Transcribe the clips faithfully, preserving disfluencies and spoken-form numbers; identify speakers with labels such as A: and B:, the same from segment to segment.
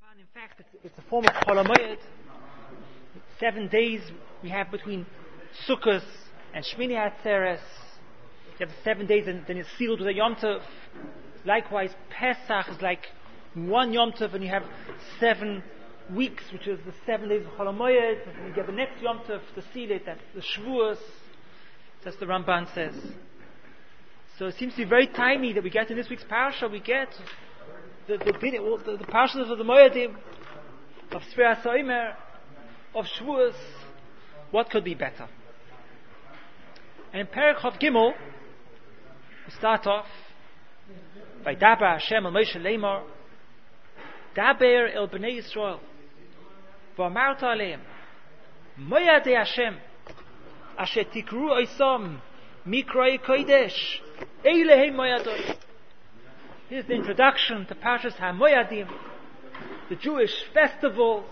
A: In fact, it's, it's a form of Chol HaMoed. Seven days we have between Sukkot and Shmini Atzeres. You have the seven days, and then it's sealed with a Yom Tov. Likewise, Pesach is like one Yom Tov, and you have seven weeks, which is the seven days of Chol HaMoed. And you get the next Yom Tov to seal it, that's the Shavuos. That's the Ramban says. So it seems to be very timely that we get in this week's parasha. We get the the, the, the parashas of the Moedim, of Sfiras HaOmer, of Shavuos. What could be better? And in Perek Chav Gimel, we start off by Daber Hashem el Moshe Leimor, Daber el Bnei Yisrael, v'amarta aleim, Moyadei Hashem, asher tikru oisam mikroi kodesh, eilehei moyadoi. Here's the introduction to Parshas HaMoyadim, the Jewish festivals.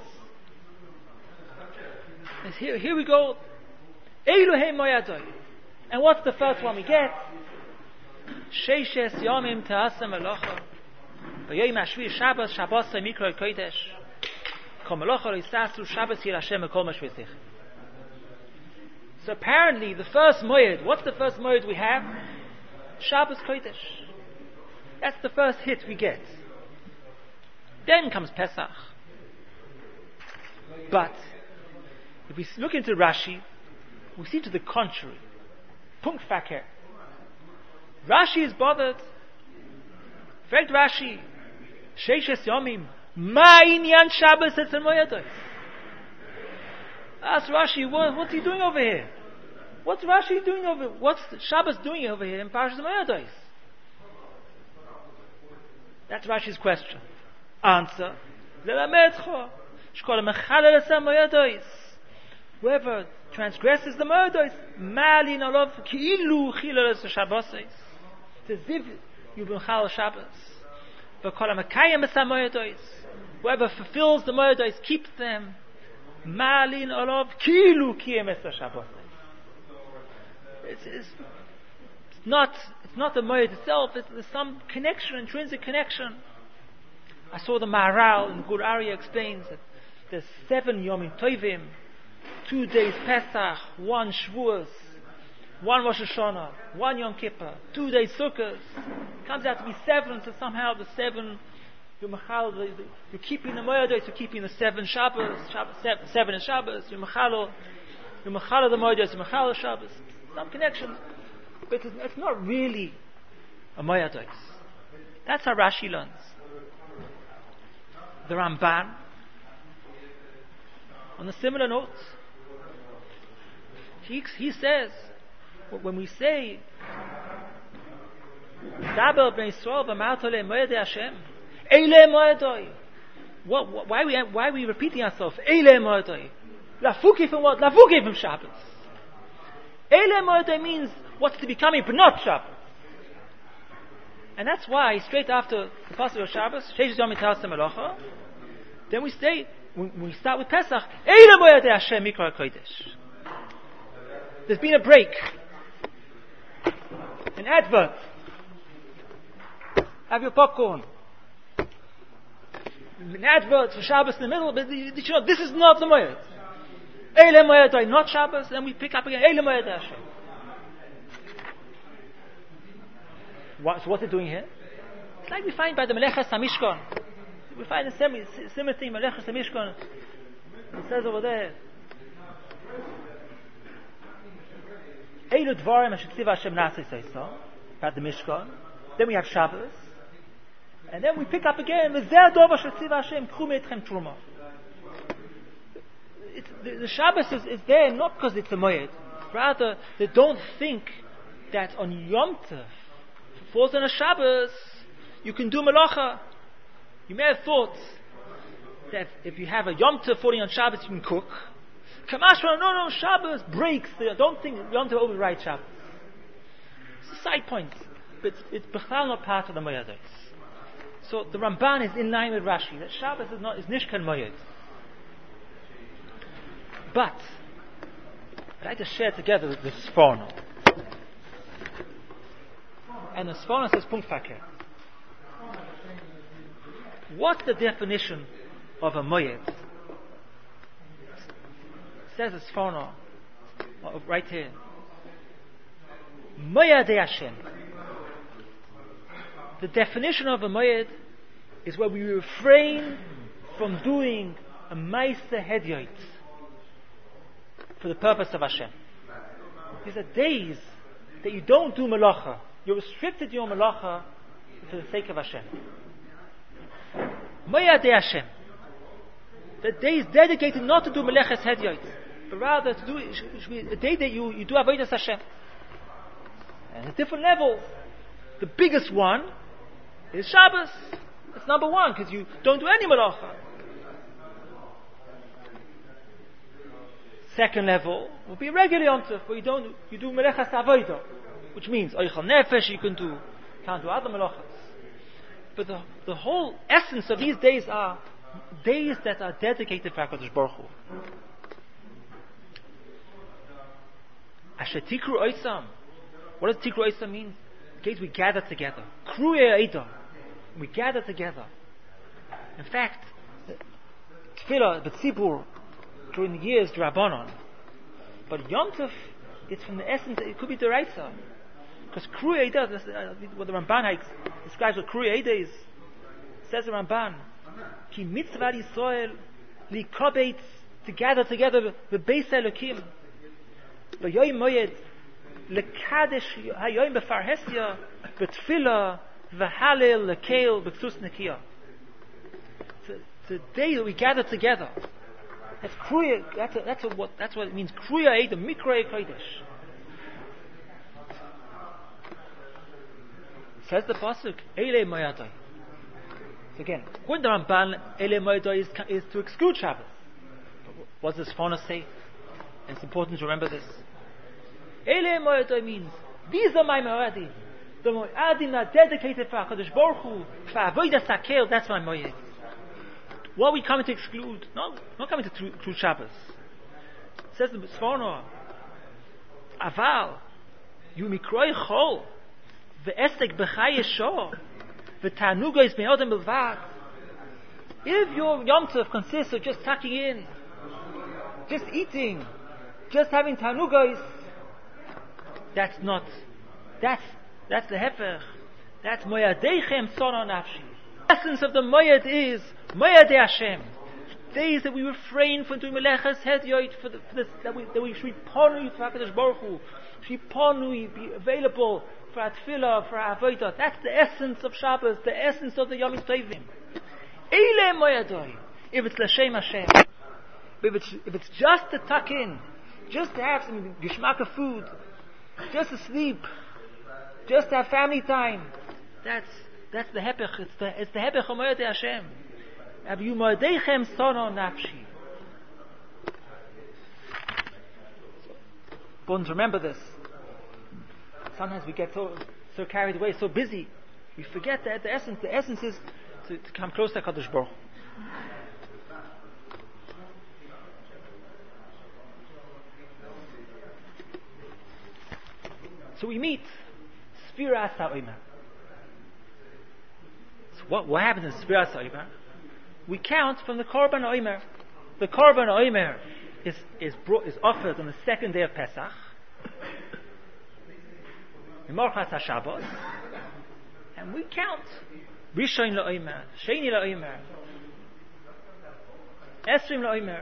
A: And here, here we go. Eilehei moyadoi. And what's the first one we get? Sheishes yomim te'asem elocha, v'yoyim hashvi Shabbos Shabbos mikroi kodesh, kol melocha lo yisasu Shabbos yir Hashem ekol mashvizich. So apparently the first moed, what's the first moed we have? Shabbos Kodesh. That's the first hit we get. Then comes Pesach. But if we look into Rashi, we see to the contrary. Punkt Fakir. Rashi is bothered. Fragt Rashi, Sheishes Yomim, Ma inyan Shabbos etzel moedos? Ask Rashi, what, what's he doing over here? What's Rashi doing over here? What's Shabbos doing over here in Parashas Moedos? That's Rashi's question. Answer: Lelamedcho, shkol mechalel esem moedos. Whoever transgresses the moedos, malin olav ki'ilu chilel es Shabbos. It's as if you've been chal Shabbos. V'kol ha'mekayem esem moedos. Whoever fulfills the moedos, keeps them. Malin olav kilu kiyem es Shabbos. It's, it's, it's not it's not the moed itself. It's, there's some connection, intrinsic connection. I saw the Maharal in Gur Aryeh explains that there's seven Yomim Tovim, two days Pesach, one Shavuos, one Rosh Hashanah, one Yom Kippur, two days Sukkot. Comes out to be seven. So somehow the seven. You're machal, you're keeping the moedos, you're keeping the seven Shabbos, Shabbos seven, seven is Shabbos, you're machal, you're machal the moedos, you're machal Shabbos. Some connection, but it's, it's not really a moedos. That's how Rashi learns. The Ramban, on a similar note, he, he says, when we say, Daber b'nei Yisrael v'amarta aleim moedei Hashem, Eile moedoi. What, what, why, are we, why are we repeating ourselves? Eile moedoi. Lafuki from what? Lafuki from Shabbos. Eile moedoi means what's to be coming, but not Shabbos. And that's why, straight after the passage of Shabbos, Sheish Yom Mitzvah Melocha, then we say, when, when we start with Pesach, Eile moedoi Hashem Mikra Kodesh. There's been a break. An advert. Have your popcorn. An advert for Shabbos in the middle, but you know, this is not the Moed. Eile Moed, not Shabbos, then we pick up again, Eile Moed Hashem. What, so what's it doing here? It's like we find by the Melechas HaMishkan. We find a similar, similar thing, Melechas HaMishkan. It says over there, Eilu Dvarim Asher Tziva Hashem Na'aseh Seisa, about the Mishkan. Then we have Shabbos. And then we pick up again, the the Shabbos is, is there not because it's a moed. Rather, they don't think that on Yom Tov, if it falls on a Shabbos, you can do Malacha. You may have thought that if you have a Yom Tov falling on Shabbos, you can cook. Kamashra, no, no, Shabbos breaks. The, don't think Yom Tov overrides Shabbos. It's a side point. But it's Bechal not part of the Moedos. So the Ramban is in line with Rashi that Shabbos is not is Nishkan Moed. But I'd like to share together the Sforno. And the Sforno says Punkt Fakir. What's the definition of a moyed. Says it's Sforno, right here. Moyed Hashem. The definition of a moyed is where we refrain from doing a Maaseh Hediyot for the purpose of Hashem. These are days that you don't do Malacha. You're restricted to your Malacha for the sake of Hashem. Moyed Hashem. The day is dedicated not to do Meleches Hediyot, but rather to do it should be a day that you, you do Avodas Hashem. And at different levels. The biggest one is Shabbos. That's number one, because you don't do any Malacha. Second level will be a regular Yom Tov, where you don't you do Meleches Avodah, which means Oichel Nefesh. You can do can't do other Malachas. But the the whole essence of these days are days that are dedicated for HaKadosh Baruch Hu. Asher Tikru Oisam. What does Tikru Oisam mean? In case we gather together. Kruye Eidah. We gather together. In fact, Tefillah, the Tzibur, during the years, the Rabbanon. But Yom Tov, it's from the essence, it could be the Raisa. Because Kruye Eidah, that's uh, what the Ramban describes what Kruye Eidah is. Says the Ramban, Ki mitzvah Yisrael li kobetz, to gather together the Beis Elokim. V'yoyim moyed lekadesh hayoyim befarhesia betfila v'halel lekeil b'ksus nekiya. The day that we gather together, that's kruya. That's a, that's a, what that's what it means. Kruya Eidah mikra kodesh. Says the pasuk, Eilei Moyadai. So again, when the Ramban Eilei Moyadai is, is to exclude Shabbos. What does Sforno say? And it's important to remember this. Eilei Moyadai means these are my Moyadim. The Moyadim are dedicated for HaKadosh Baruch Hu, for Avodas Hakel. That's my Moyad. What are we coming to exclude? Not, not coming to exclude Shabbos. It says the Sforno, Aval, you mikroi chol. Ve'esek b'chai yeshor, ve'tanuga is me'odem b'lvad. If your Yom Tov consists of just tucking in, just eating, just having tanugos, that's not, that's, that's the hefech. That's moyadeichem sono nafshi. The essence of the moyad is moyad Hashem. Days that we refrain from doing meleches hediyot for, the, for this, that we that we should be ponui to HaKadosh Baruch Hu, should be ponui, be available for our tefillah, for our avodah. That's the essence of Shabbos, the essence of the Yom Tovim. Eile moyadoi. If it's l'shem Hashem, if it's if it's just to tuck in, just to have some geshmak of food, just to sleep, just to have family time, that's that's the hepech. It's the it's the hepech of moyad Hashem. Abu moyadeichem sono nafshi. Important to remember this. Sometimes we get so so carried away, so busy, we forget that the essence. The essence is to, to come close to HaKadosh Baruch. So we meet Sfiras HaOmer. So what what happens in Sfiras HaOmer? We count from the Korban Omer. The Korban Omer is is brought, is offered on the second day of Pesach. Morchas HaShabbos, and we count Rishon LaOmer, Sheni LaOmer, Esrim LaOmer.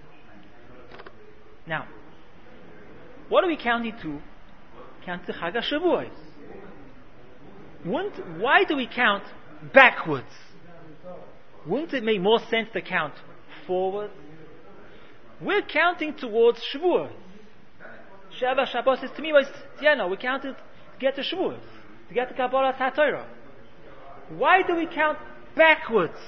A: Now, what are we counting to? Count to Chag HaShavuos. Wouldn't, why do we count backwards? Wouldn't it make more sense to count forward? We're counting towards Shavuos. Sheva Shabbos is to me, yeah, no, we counted to get to Shavuos, to get to Kabbalas HaTorah. Why do we count backwards?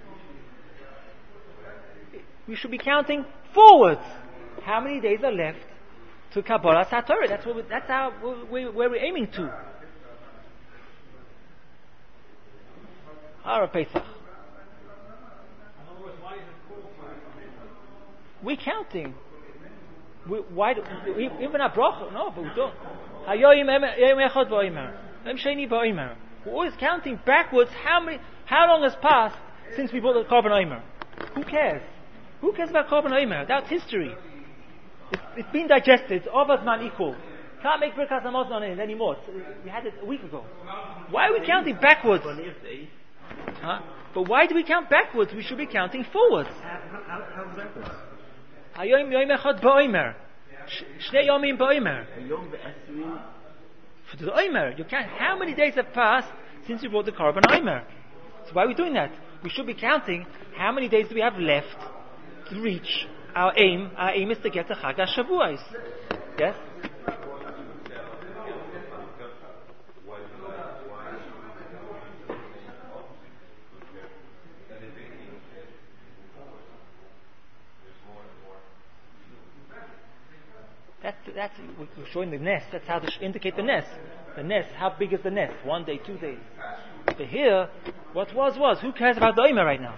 A: We should be counting forwards. How many days are left to Kabbalas HaTorah? That's what we, that's how we, where we're aiming to. Hara Pesach. We're counting. We, why do, we, even our bracha? No, but we don't. We're always counting backwards. How many? How long has passed since we brought the Korban Omer? Who cares? Who cares about Korban Omer? That's history. It's, it's been digested. It's Ovaz Man equal. Can't make Birkas Hamazon on it anymore. It's, we had it a week ago. Why are we counting backwards? Huh? But why do we count backwards? We should be counting forwards.
B: How, how backwards?
A: Hayom Yom Echad Ba'omer. Shnei Yomim Ba'omer. For the Omer, you count how many days have passed since you brought the Korban Omer. So why are we doing that? We should be counting how many days do we have left to reach our aim. Our aim is to get to Chag HaShavuos. Yes? That's, that's, we're showing the nest. That's how to indicate the nest. The nest, how big is the nest? One day, two days. But here, what was, was. Who cares about the Omer right now?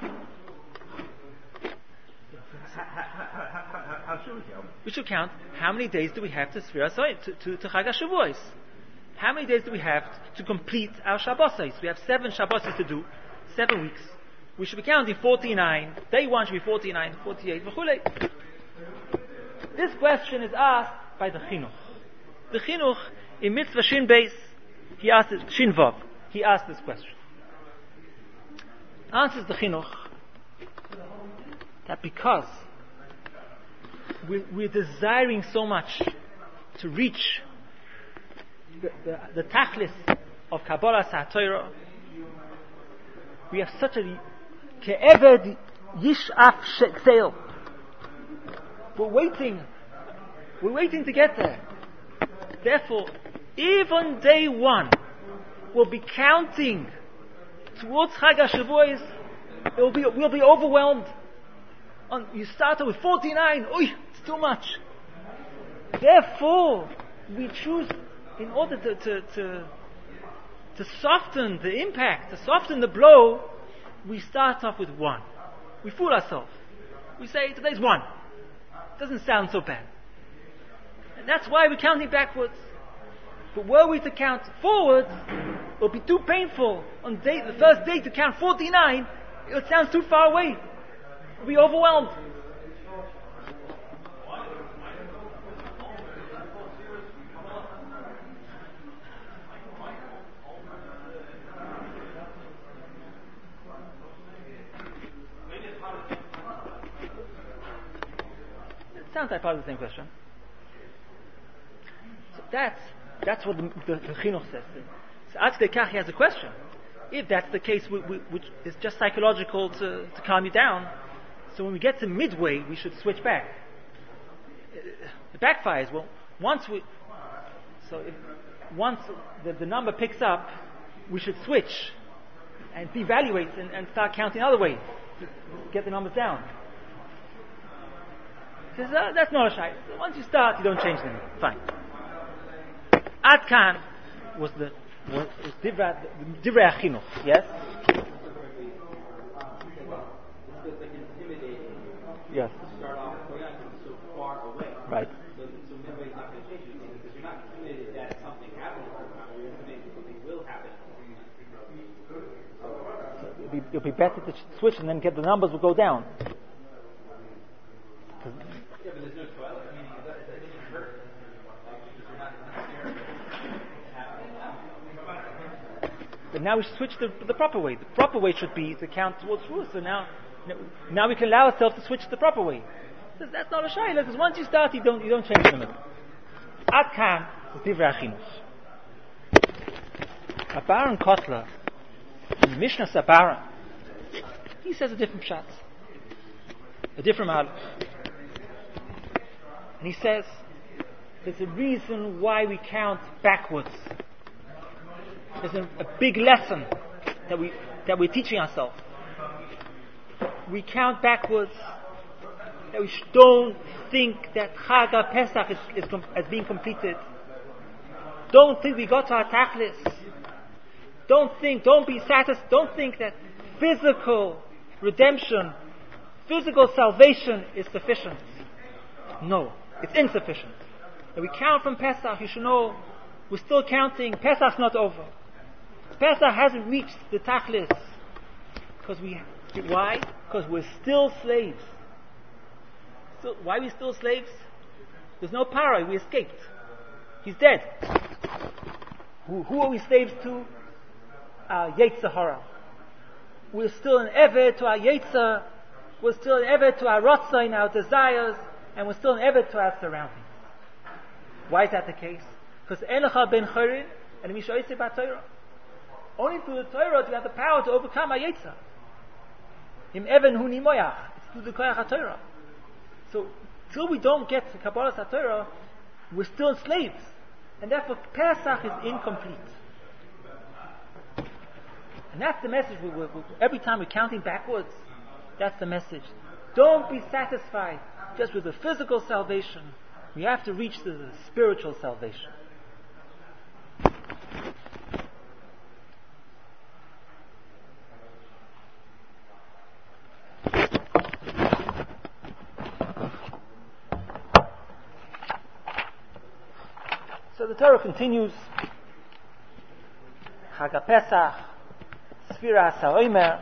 B: How, how, how, how should we count?
A: We should count how many days do we have to Sfiras to, to, to Chag HaShavuos. How many days do we have to complete our Shabbos? We have seven Shabbos to do, seven weeks. We should be counting forty-nine. Day one should be forty-nine, forty-eight, v'chulei. This question is asked by the Chinuch. The Chinuch in Mitzvah Shin Beis, he asked it, Shin Vav, he asked this question. Answers the Chinuch that because we're, we're desiring so much to reach the, the, the tachlis of Kabbalah HaTorah, we have such a ke'eved yish'af she'el. We're waiting. We're waiting to get there. Therefore, even day one, we'll be counting towards Chag HaShavuos. It'll be, we'll be overwhelmed. On, you start with forty-nine. Oy, it's too much. Therefore, we choose, in order to, to, to, to soften the impact, to soften the blow, we start off with one. We fool ourselves. We say, today's one. Doesn't sound so bad. And that's why we're counting backwards. But were we to count forwards, it would be too painful. On day, the first day to count forty-nine, it sounds too far away. We'll be overwhelmed. Sounds like part of the same question. So that's that's what the, the, the Chinuch says. So Ad Kei Kach, he has a question. If that's the case, we, we, which is just psychological to, to calm you down, so when we get to midway, we should switch back. It backfires. Well, once we, so if, once the, the number picks up, we should switch and devaluate and, and start counting the other way to get the numbers down. He says, uh, that's not a shy. Once you start, you don't change them. Fine. Ad Kan was the was, was Divrei HaChinuch, yes? Yes.
C: Start off going on so far away.
A: Right.
C: So, so midway's not going to change anything because you're not committed that something happens. You're committed that something will happen.
A: So it'll be, it'll be better to switch and then get the numbers will go down.
C: Yeah, but there's no twilight. I mean, it doesn't hurt. Because you're not necessarily happening.
A: But now we should switch the, the proper way. The proper way should be to count towards Shavuos. So now, now we can allow ourselves to switch the proper way. So that's not a shayla, because once you start, you don't you don't change the middle. Ad Kan is Divrei HaChinuch. A Baron Kotler, in the Mishnah Sabara, he says a different pshat, a different malach. And he says, there's a reason why we count backwards. There's a, a big lesson that we that we're teaching ourselves. We count backwards. That we don't think that Chag HaPesach is, is, com- is being completed. Don't think we got to our tachlis. Don't think, don't be satisfied. Don't think that physical redemption, physical salvation is sufficient. No. It's insufficient. When we count from Pesach, you should know we're still counting. Pesach's not over. Pesach hasn't reached the tachlis because we Why? Because we're still slaves. Still, why are we still slaves? There's no Paro. We escaped. He's dead. Who, who are we slaves to? Our Yetzer Hara. We're still an Eved to our Yetzer. We're still an Eved to our Rotzain, our desires, and we're still an Eved to our surroundings. Why is that the case? Because Enecha ben Chorin and Mishoyse ba Torah. Only through the Torah do we have the power to overcome our Yetzer. Im Even hu nimoyach. It's through the Koyach HaTorah. So, till we don't get the Kabbalah HaTorah, we're still slaves. And therefore, Pesach is incomplete. And that's the message. We, we, we, every time we're counting backwards, that's the message. Don't be satisfied just with the physical salvation. We have to reach the, the spiritual salvation. So the Torah continues. Chag HaPesach, Sfiras HaOmer.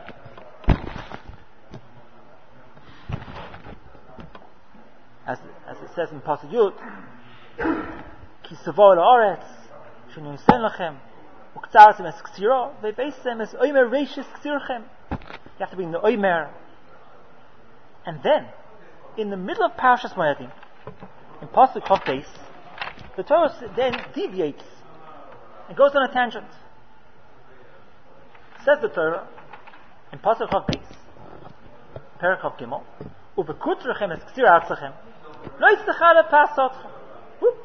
A: As, as it says in Pasuk Yud, Ki Savo La'aretz, Shenu Yisen Lachem, Uktzarasim Es Ksiro, Ve'beisem Es Omer Reishis Ksirchem. You have to be in the Omer. And then, in the middle of Parashas Moedim, in Pasuk Chav Beis, the Torah then deviates and goes on a tangent. Says the Torah in Pasuk Chav Beis, Perek Chav Gimel, Uvekutrechem es Ksir Artzachem, Lo yitztecha lepasotchem. Whoops.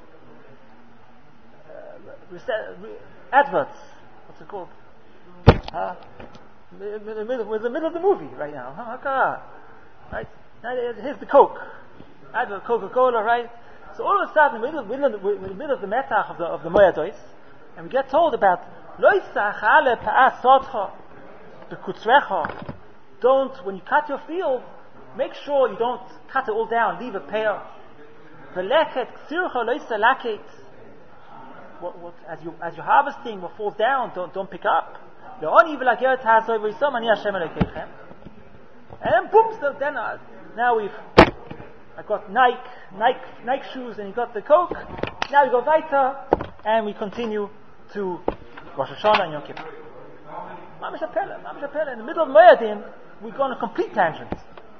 A: Uh, re- adverts. What's it called? Uh, we're in the middle, we're in the middle of the movie right now. Huh? Right? Now here's the Coke. Advert Coca-Cola, right? So all of a sudden, in the middle, middle, we're in the middle of the metach of the of the Moedos, and we get told about Lo yitztecha lepasotchem bekutzrecha. Don't, when you cut your field, make sure you don't cut it all down, leave a pair. V'leket ksircha lo yisalakit. What, what, as you as you're harvesting, what falls down, don't don't pick up. Le'oni v'lageret ha'azoi v'yisom ani Hashem Elokeichem. And then boom, so then uh, now we've I got Nike Nike Nike shoes, and you got the Coke. Now we go weiter, and we continue to Rosh Hashanah and Yom Kippur. Mamish Apela, Mamish Apela. In the middle of Moedim, we go on a complete tangent.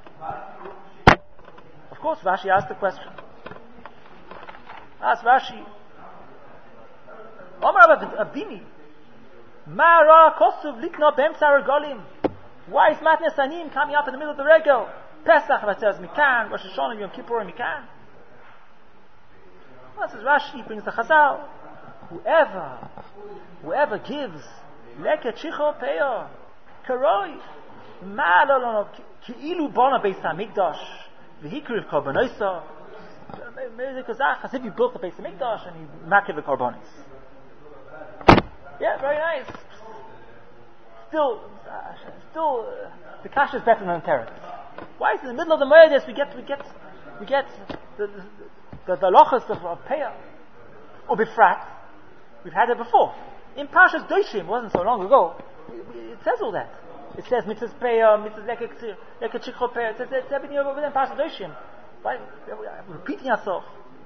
A: Of course, Rashi asked the question. Ask Rashi, Omar Abdini, Mara Kosuv Likna Bemsar Golim. Why is Matnes Anim coming up in the middle of the regel? Pesach says Mikan, Rosh Hashanah, Yom Kippur, Mikan. Well, says Rashi, brings the Chazal. Whoever, whoever gives Leket Shicho Peyo, Karoi, Ma lo lo Ki'ilu Bona Beis HaMikdash, V'hikriv Korbanosah. As if you built the Beis HaMikdash and you makiv the Korbanos. Yeah, very nice. Still, uh, still, uh, the kasha is better than the teretz. Why is it in the middle of the Moedes we get, we get, we get the the the, the lochas of, of Peah or Bifrat? We've had it before. In Parshas Doshim, it wasn't so long ago. It says all that. It says mitzvahs Peah, mitzvahs Leket Leket Shikho Peah. It says it's everything over there in Parshas Doshim. Why? We're repeating ourselves.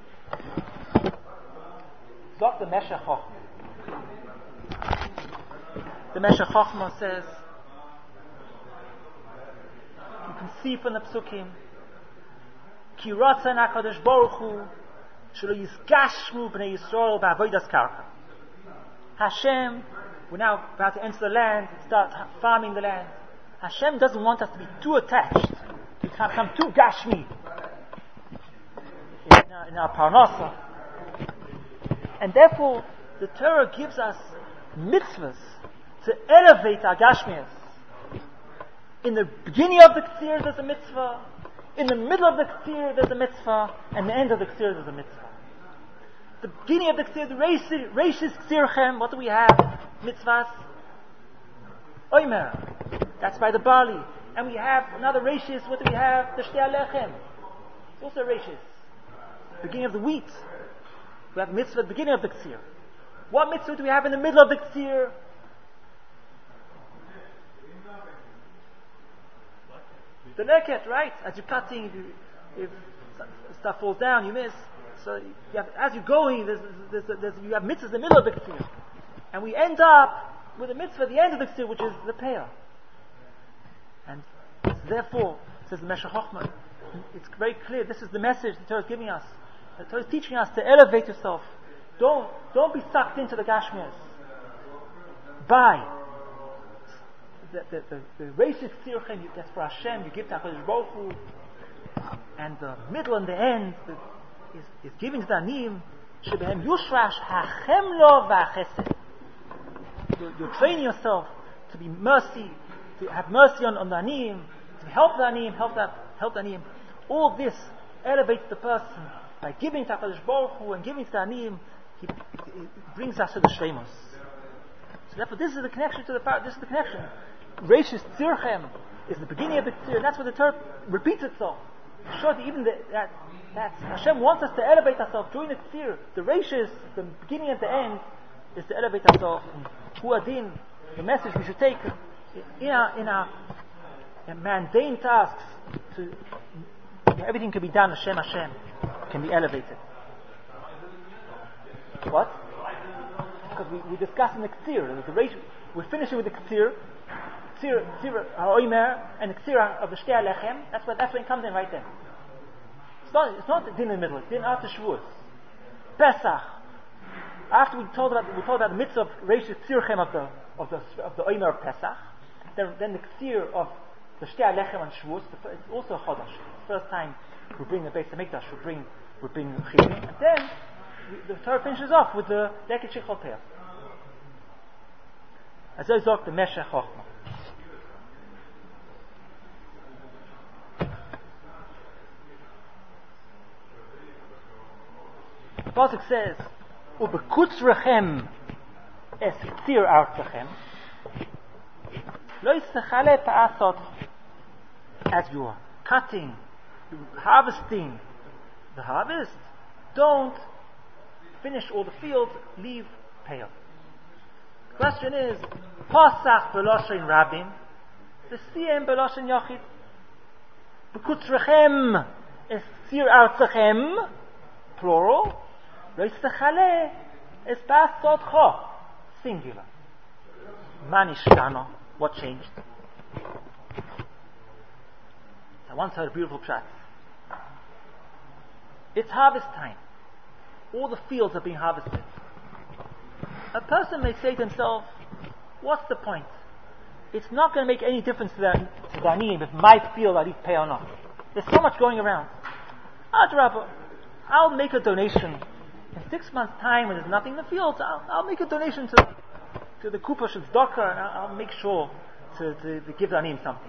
A: Zok the Meshech Chochma. The Meshech Chochma says, you can see from the Psukim, Ki Ratzon HaKadosh Baruch Hu Shelo Yizgashmu B'nei Yisrael B'avodas Karka. Hashem, we're now about to enter the land, start farming the land. Hashem doesn't want us to be too attached, to become too gashmi in our, in our parnasa. And therefore, the Torah gives us mitzvahs to elevate our gashmias. In the beginning of the Ktsir there's a mitzvah, in the middle of the Ktsir there's a mitzvah, and the end of the Ktsir there's a mitzvah. The beginning of the Ktsir, the Reishis Ktsirchem, what do we have? Mitzvahs. Omer. That's by the barley. And we have another Reishis, what do we have? The Shtei Alechem. It's also Reishis. Beginning of the wheat. We have mitzvah at the beginning of the Ktsir. What mitzvah do we have in the middle of the Ktsir? the leket, right? As you're cutting, if, you, if stuff falls down, you miss. So you have, as you're going, there's, there's, there's, there's, you have mitzvahs in the middle of the ktsir. And we end up with a mitzvah at the end of the ktsir, which is the peah. And so therefore, says the Meshech Chochmah, it's very clear, this is the message the Torah is giving us. The Torah is teaching us to elevate yourself. Don't, don't be sucked into the Gashmias. By the the the, the racist tzirchem, that's for Hashem, you give to HaKadosh Baruch Hu, and the middle and the end the, is, is giving to the Anim, shebehem yushrash hachem lo v'achesed. You're, you're training yourself to be mercy, to have mercy on, on the Anim, to help the Anim, help that, help the Anim. All this elevates the person by giving to HaKadosh Baruch Hu and giving to the Anim. He, it brings us to the Shleimus. So therefore, this is the connection to the power. This is the connection. Reishis Tzirchem is the beginning of the Tzir, and that's where the Torah repeats itself. Sure, that even the, that that Hashem wants us to elevate ourselves during the Tzir. The Reishis, the beginning and the end, is to elevate ourselves. Hu Adin, the message we should take in our in our, in mundane tasks. To everything can be done. Hashem, Hashem can be elevated. What? Because we, we discussed in the Ktsir, the ratio, we're finishing with the Ktsir, Ktsir, Ktsir HaOimer, and the Ktsir of the Shtei HaLechem. That's where, that's where it comes in right there. It's not, it's not the din in the middle, it's din after Shavuos. Pesach. After we told about, we told about the mitzvah of Reishis Tzirchem of the, of the, of the Oimer of Pesach, then, then the Ktsir of the Shtei HaLechem on Shavuos, it's also Chodesh. It's the first time we bring the Beis HaMikdash, we bring, we bring Chiyuv, and then the Torah finishes off with the Leket Shechol Peah. As I sagt the Meshech Chochmah. The Pasuk says, "Ubekutzrechem es ktsir artzachem, lo yischale pa'asot." As you are cutting, harvesting the harvest, don't finish all the fields, leave peah. The question is, Pasach beloshen rabim, v'siyem beloshen yachid. B'kutzrechem es tzir artzachem, plural, v'yischale es ba'asotcho, singular. Manishtano, what changed? I once heard a beautiful chat. It's harvest time. All the fields are being harvested. A person may say to himself, what's the point? It's not going to make any difference to the, to the Aniyim if my field I leave pay or not. There's so much going around. Adrabah, I'll make a donation. In six months' time when there's nothing in the fields, I'll, I'll make a donation to, to the Kupa Shadzdaka and I'll, I'll make sure to, to, to give the Aniyim something.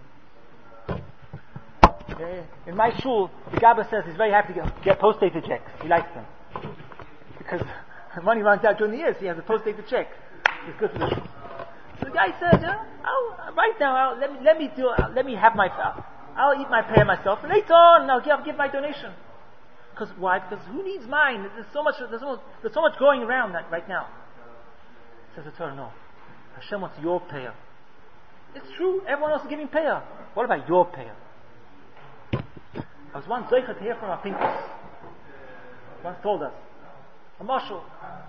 A: In my shul, the Gabba says he's very happy to get, get post-dated checks. He likes them. Because the money runs out during the year, so he has a post-dated check. It's good for the shul. So the guy says, yeah, I'll, right now, I'll, let me let me do, uh, let me have my, uh, I'll eat my pay myself, and later on, I'll give, I'll give my donation. Because why? Because who needs mine? There's so much, there's so much, there's so much going around that right now. Says the Torah, no. Hashem wants your payer. It's true. Everyone else is giving payer. What about your payer? I was once zeicher to hear from our Pinkus. Once told us, a marshal.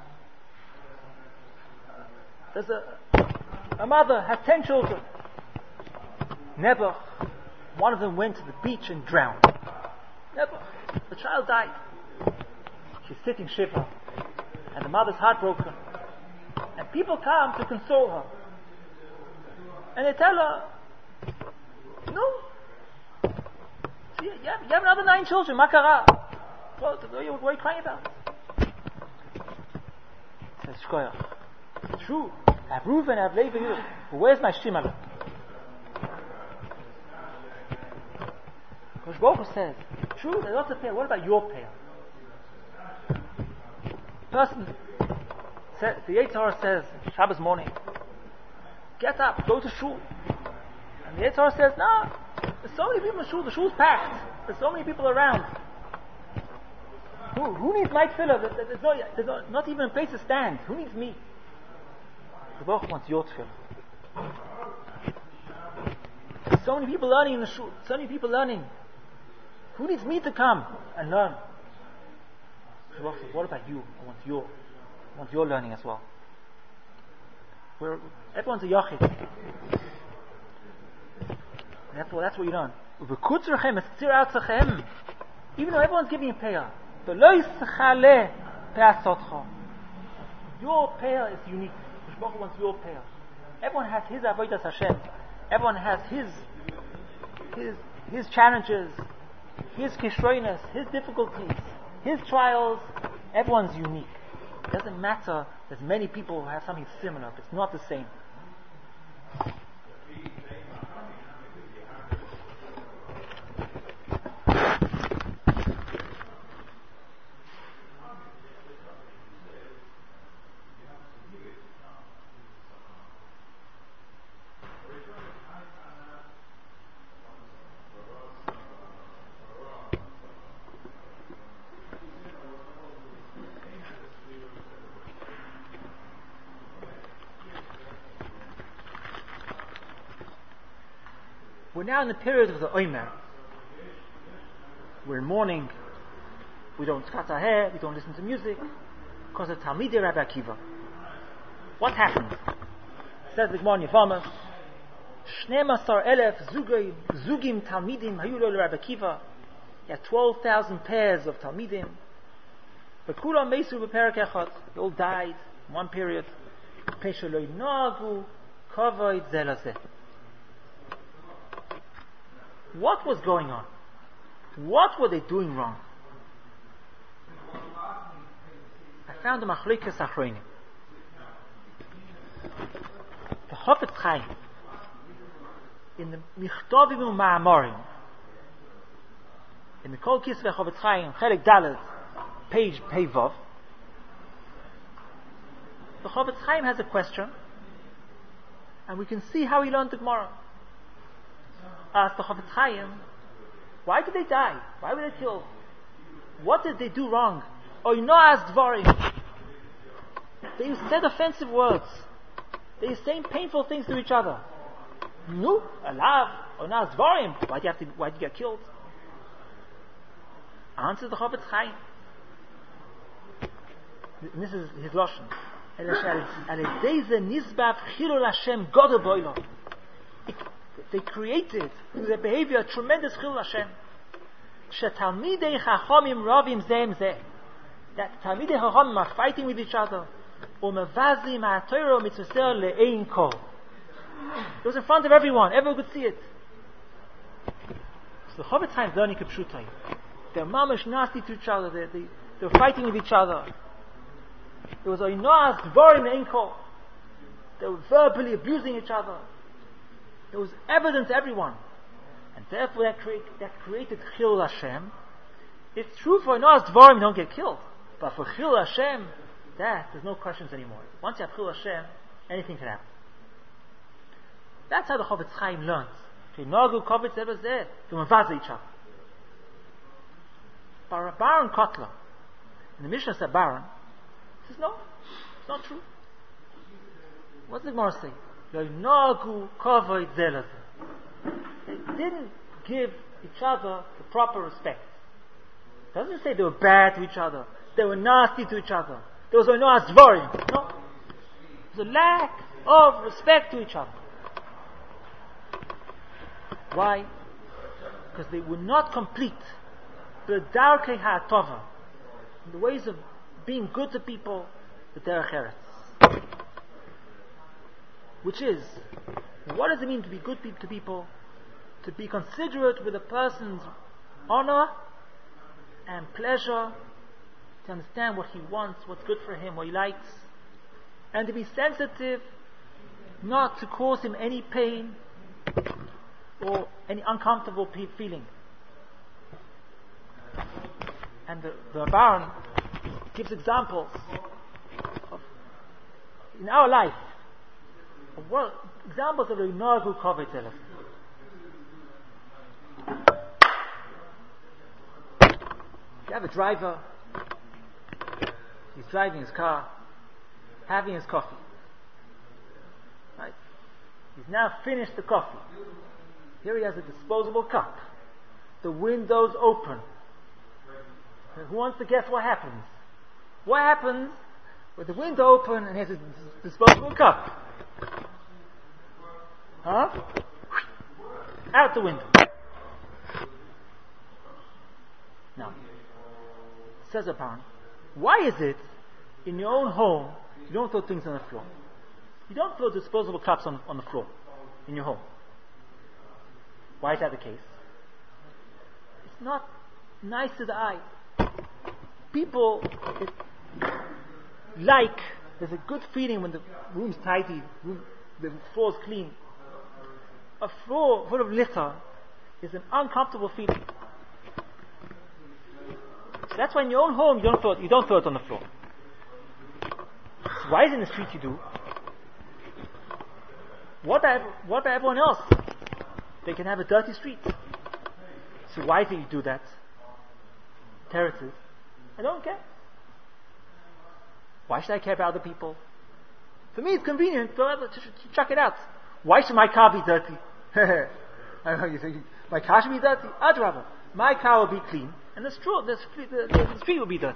A: There's a a mother has ten children. Never one of them went to the beach and drowned. Never. The child died. She's sitting shiva, and the mother's heartbroken. And people come to console her, and they tell her, "No, you have, you have another nine children. Makara. What, what are you crying about?" Says Shkoyach. It's true. I have Reuven, I have Levi here. But where's my Shimon? Because Baruch says, true, there's lots of payer. What about your payer? Person, says, the Yetzer Hara says, Shabbos morning, get up, go to shul. And the Yetzer Hara says, no, there's so many people in the shul, the shul's packed. There's so many people around. Who, who needs my tefillah? There's, no, there's no, not even a place to stand. Who needs me? The Baruch wants your tefillah. There's so many people learning in the shul, so many people learning. Who needs me to come and learn? So what about you? I want your, I want your learning as well. We're, everyone's a yachid. Therefore, that's what you learn. Even though everyone's giving a payah, your payah is unique. Mishloach wants your payah. Everyone has his avodas Hashem. Everyone has his his his challenges, his kishroinus, his difficulties, his trials. Everyone's unique. It doesn't matter. There's many people who have something similar, but it's not the same. We're now in the period of the Omer. We're in mourning. We don't cut our hair. We don't listen to music because of Talmidei Rabbi Akiva. What happened? Says the Gemara in Yevamos, Shnemasar elef zugim zugim Talmidim hayu lo Rabbi Akiva. He had twelve thousand pairs of Talmidim. But kulam meisu b'perek echad. They all died in one period. Pesha lo yinagu kavod zeh lazeh. What was going on? What were they doing wrong? I found the Machlokes Achronim. The Chofetz Chaim in the Michtovim u'Ma'amorim, in the Kol Kisvei Chofetz Chaim, Chelek Daled, page Pei Vav, the Chofetz Chaim has a question, and we can see how he learned the Gemara. Asked the Chofetz Chaim, why did they die? Why were they killed? What did they do wrong? Oinoas dvarim. They said offensive words. They were saying painful things to each other. Nu, alav, oinoas dvarim. Why did you have to? Why did you get killed? Answer the Chofetz Chaim. And this is his lashon. They created, through their behavior, a tremendous chilul Hashem. Shetalmidei chachamim ravim zeh zeh. That talmidei chachamim are fighting with each other. Umevazim ha'torah mitzvaseh le'ein kol. It was in front of everyone. Everyone could see it. So the Chofetz Chaim is learning kipshutai. They're mamash nasty to each other. They, they, they were fighting with each other. There was a noas dvarim le'ein kol. They were verbally abusing each other. There was evidence to everyone. And therefore that, create, that created Chilul Hashem. It's true for Noah's Dvarim you don't get killed. But for Chilul Hashem, that, there's no questions anymore. Once you have Chilul Hashem, anything can happen. That's how the Chofetz Chaim learns. Nagu Kovetz ever there to mavaze each other. But Baron Kotler, in the Mishnah said Baron, says no, it's not true. What does the Gemara say? They didn't give each other the proper respect. It doesn't say they were bad to each other. They were nasty to each other. There was no asvarim. No. There was a lack of respect to each other. Why? Because they were not complete. The darkei ha'tova, the ways of being good to people, the derech eretz. Which is, what does it mean to be good to people? To be considerate with a person's honor and pleasure, to understand what he wants, what's good for him, what he likes, and to be sensitive, not to cause him any pain or any uncomfortable pe- feeling. And the, the Baron gives examples of, in our life, of what, examples of the Nagu Kovetz Elef. If you have a driver, he's driving his car, having his coffee. Right? He's now finished the coffee. Here he has a disposable cup. The window's open. And who wants to guess what happens? What happens with the window open and he has a disposable cup? Huh? Out the window. Now, says a parent, why is it in your own home you don't throw things on the floor? You don't throw disposable cups on, on the floor in your home. Why is that the case? It's not nice to the eye. People it, like, there's a good feeling when the room's tidy, room, the floor's clean. A floor full of litter is an uncomfortable feeling. So that's why in your own home you don't throw it, you don't throw it on the floor. So why is it in the street you do? What about, what about everyone else? They can have a dirty street. So why do you do that? Terraces. I don't care. Why should I care about other people? For me it's convenient. Throw it, chuck it out. Why should my car be dirty? I know you think my car should be dirty. I'd rather. My car will be clean and the, straw, the, the, the, the street will be dirty.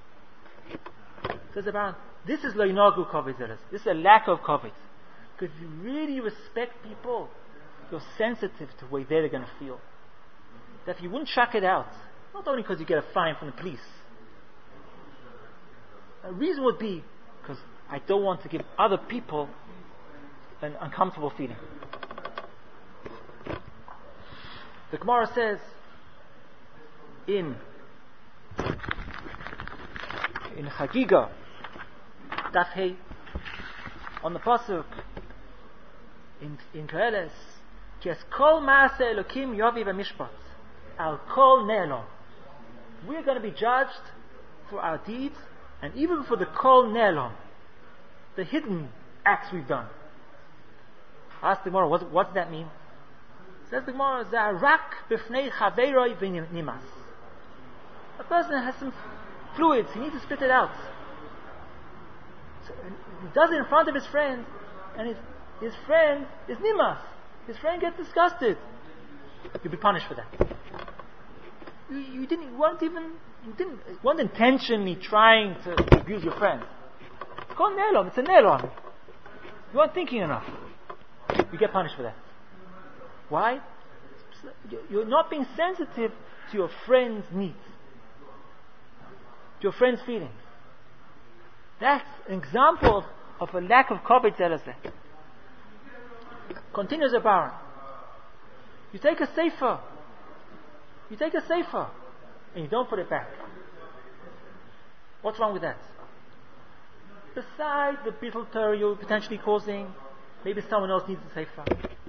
A: Says about this is loinagu kovet zeres. This is a lack of kovet. Because if you really respect people, you're sensitive to the way they're going to feel. That if you wouldn't chuck it out, not only because you get a fine from the police, a reason would be because I don't want to give other people an uncomfortable feeling. The Gemara says in in Chagiga Daf Hey on the pasuk in in Koheles, Kes kol maase Elokim yovi v'mishpat al kol ne'elom. We're going to be judged for our deeds and even for the kol ne'elom, the hidden acts we've done. Ask the Gemara, what, what does that mean? Says the Gemara, Za'arak b'fnei chaveroi v'nimas. A person has some fluids, he needs to spit it out. So he does it in front of his friend, and his, his friend is nimas. His friend gets disgusted. You'll be punished for that. You, you didn't, you weren't even, you didn't, you weren't intentionally trying to abuse your friend. It's called nelon, it's a nelon. You weren't thinking enough. You get punished for that. Why? You're not being sensitive to your friend's needs, to your friend's feelings. That's an example of, of a lack of kovet zeres. Continues the Baron. You take a sefer, you take a sefer, and you don't put it back. What's wrong with that? Besides the bittul Torah you're potentially causing, maybe someone else needs a sefer.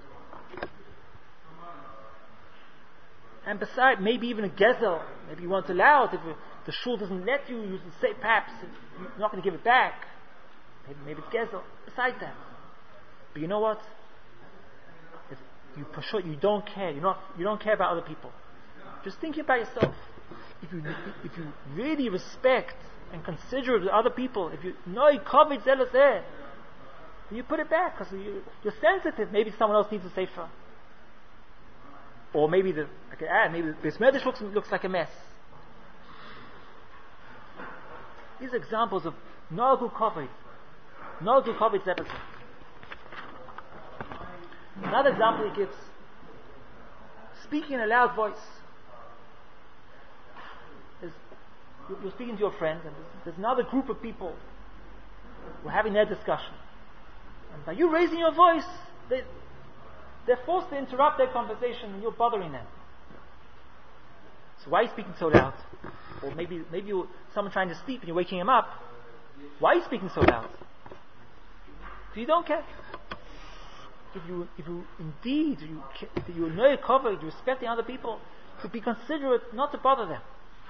A: And besides, maybe even a gezel, maybe you want to allow it. If the shul doesn't let you use the sefer, perhaps you're not going to give it back. Maybe, maybe it's gezel. Besides that, but you know what? If you for sure you don't care. You're not. You don't care about other people. Just thinking about yourself. If you if you really respect and consider the other people, if you know you kovet zeres there, you put it back because you, you're sensitive. Maybe someone else needs a sefer. Or maybe the, I can add, maybe the Beis Medrash looks, looks like a mess. These are examples of Nagu Kovet. Nagu Kovet zeres. Another example he gives, speaking in a loud voice. There's, you're speaking to your friend, and there's, there's another group of people who are having their discussion. And by you raising your voice, they, they're forced to interrupt their conversation and you're bothering them. So why are you speaking so loud? Or maybe maybe you, someone trying to sleep and you're waking him up. Why are you speaking so loud? So you don't care. If you if you indeed you if you know your cover, you respect the other people, to be considerate not to bother them.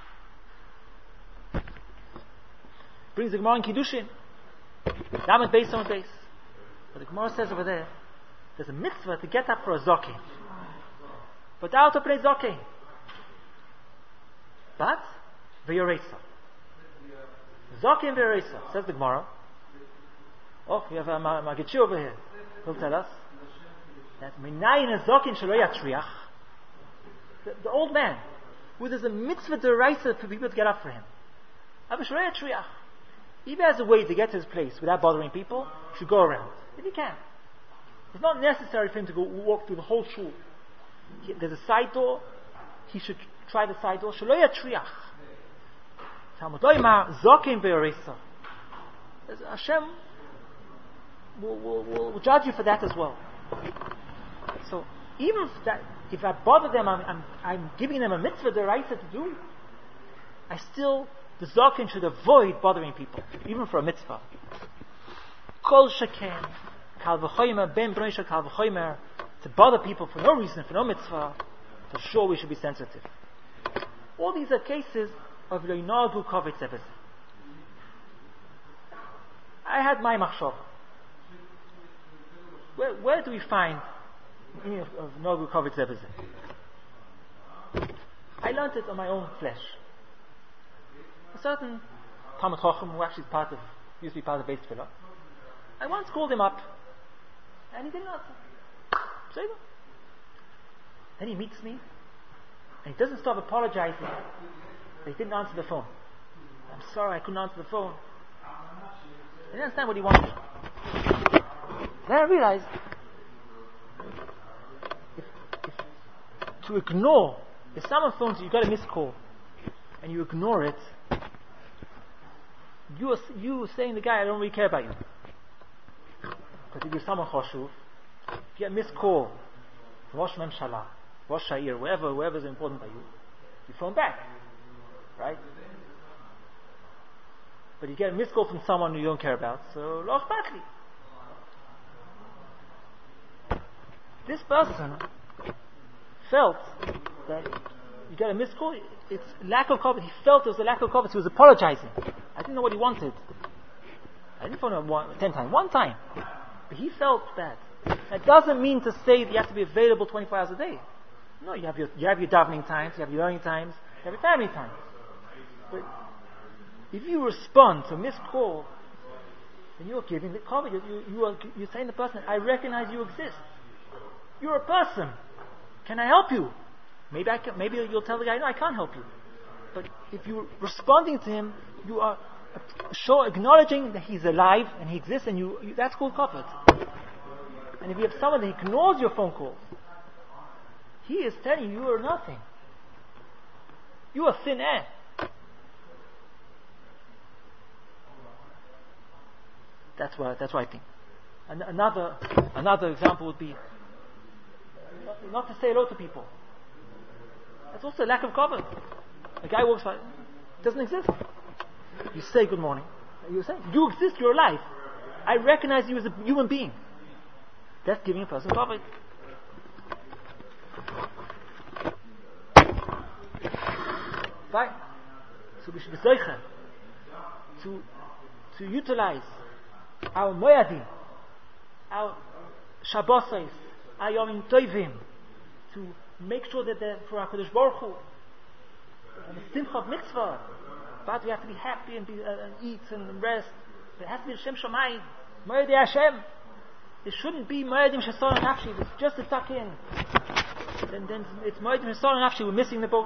A: Brings the Gemara in Kiddushin. Lamed Beis on Beis. But the Gemara says over there, there's a mitzvah to get up for a zokin. But out to play zokin. But v'yoresa. Zokin v'yoresa, says the Gemara. Oh, we have a Magichi over here. He'll tell us. that Minayin Azokin Shelo Yatriach, the, the old man, who there's a mitzvah deraisa for people to get up for him. But Shelo Yatriach, if he has a way to get to his place without bothering people, he should go around. If he can. It's not necessary for him to go walk through the whole shul. He, there's a side door, he should try the side door. Shelo Yatriach. Talmud Loimar, Zokin Be'oresa. Hashem will, will, will, will judge you for that as well. So, even if, that, if I bother them, I'm, I'm, I'm giving them a mitzvah deraisa to do, I still, the Zokin should avoid bothering people, even for a mitzvah. Kol sheken, kal v'choymer, ben broisha kal v'choymer, to bother people for no reason, for no mitzvah, for sure we should be sensitive. All these are cases of loinagu kovetz ebezeh. I had my machshava. Where, where do we find the meaning of, of Nagu Kovetz Ebezeh? I learned it on my own flesh. A certain Talmud Chacham, who actually is part of, used to be part of Beis Tefillah, I once called him up, and he didn't answer. So, then he meets me, and he doesn't stop apologizing that he didn't answer the phone. I'm sorry, I couldn't answer the phone. I didn't understand what he wanted. Then I realized if, if, to ignore, if someone phones you, you got a missed call, and you ignore it, you are you saying to the guy, I don't really care about you. But if you're someone choshuv, if you get a missed call from Rosh Memshala, Rosh Ha'ir, wherever, wherever is important by you, you phone back, right? But you get a missed call from someone you don't care about, so loch badly. This person felt that you get a missed call, it's lack of confidence. He felt there was a lack of confidence. He was apologizing. I didn't know what he wanted. I didn't phone him one, ten times, one time. But he felt that. That doesn't mean to say that you have to be available twenty-four hours a day. No, you have your you have your davening times, you have your learning times, you have your family times. But if you respond to a missed call, then you are giving the cover. You, you, you are you're saying to the person, I recognize you exist. You're a person. Can I help you? Maybe I can, maybe you'll tell the guy, no, I can't help you. But if you're responding to him, you are show, acknowledging that he's alive and he exists, and you, you that's called comfort. And if you have someone that ignores your phone calls, he is telling you you are nothing. You are thin air. That's what that's what I think. An- another another example would be not, not to say hello to people. That's also a lack of cover. A guy walks by, doesn't exist. You say good morning. You say you exist. You're alive. I recognize you as a human being. That's giving a person cover. Right? So we should be zeicher to to utilize our moyadim, our Shabbosais, our Yomim Tovim, to make sure that they're for HaKadosh Baruch Hu, and the simcha of mitzvah. But we have to be happy and, be, uh, and eat and rest. There has to be Shem Shamayim, Moyadi Hashem. It shouldn't be Moyadim Shesor Nafshi. It's just to tuck in. Then, then it's Moyadim Shesor Nafshi. We're missing the boat.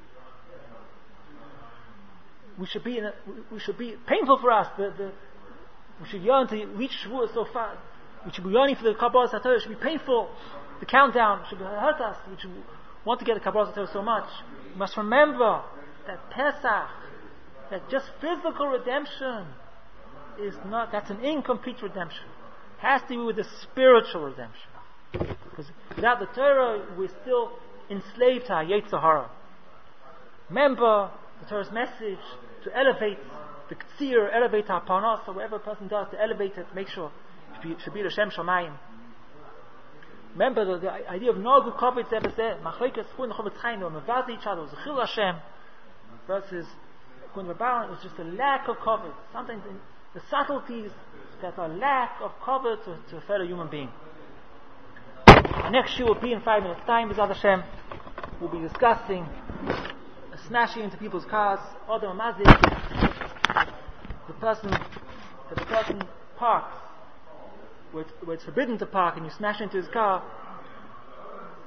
A: We should be in a, we should be painful for us. The, the, we should yearn to reach Shavuot so far. We should be yearning for the Kabbalah Satorah. It should be painful. The countdown should hurt us. We should want to get the Kabbalah Satorah so much. We must remember that Pesach, that just physical redemption is not, that's an incomplete redemption. It has to be with the spiritual redemption. Because without the Torah, we're still enslaved to our Yetzer Hara. Remember the Torah's message to elevate the Ktsir, elevate our Parnas, or whatever a person does to elevate it, make sure it should be L'Shem Shamayim. Remember the, the idea of Nagu Kovetz Ebezeh, Machlekes Chun Chovetz Chaim, or Mevaz each other, Zechil Hashem, versus Kun Baron, it was just a lack of covet. Sometimes in the subtleties that are lack of covet to, to a fellow human being. Our next show will be in five minutes' time, B'ezras Hashem. We'll be discussing smashing into people's cars, Adam Mazik, the person, that the person parks where it's, where it's forbidden to park, and you smash into his car,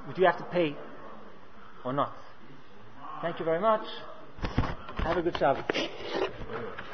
A: do you have to pay or not? Thank you very much. Have a good Shabbat.